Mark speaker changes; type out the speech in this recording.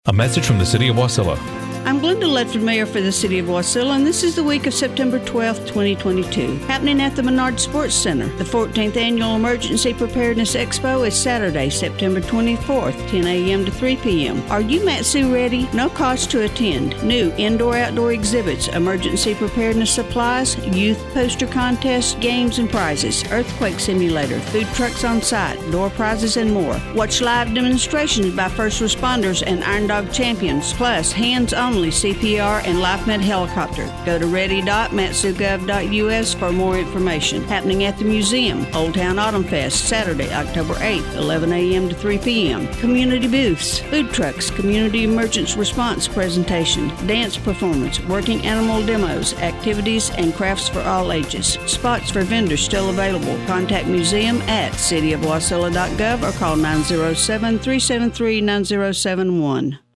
Speaker 1: A message from the City of Wasilla.
Speaker 2: I'm Glenda Ledford, Mayor for the City of Wasilla, and this is the week of September 12th, 2022. Happening at the Menard Sports Center. The 14th Annual Emergency Preparedness Expo is Saturday, September 24th, 10 a.m. to 3 p.m. Are you Mat-Su ready? No cost to attend. New indoor-outdoor exhibits, emergency preparedness supplies, youth poster contests, games and prizes, earthquake simulator, food trucks on site, door prizes, and more. Watch live demonstrations by first responders and Iron Dog champions, plus hands-on CPR and LifeMed helicopter. Go to ready.matsugov.us for more information. Happening at the museum, Old Town Autumn Fest, Saturday, October 8th, 11 a.m. to 3 p.m. Community booths, food trucks, community emergency response presentation, dance performance, working animal demos, activities, and crafts for all ages. Spots for vendors still available. Contact museum at cityofwasilla.gov or call 907-373-9071.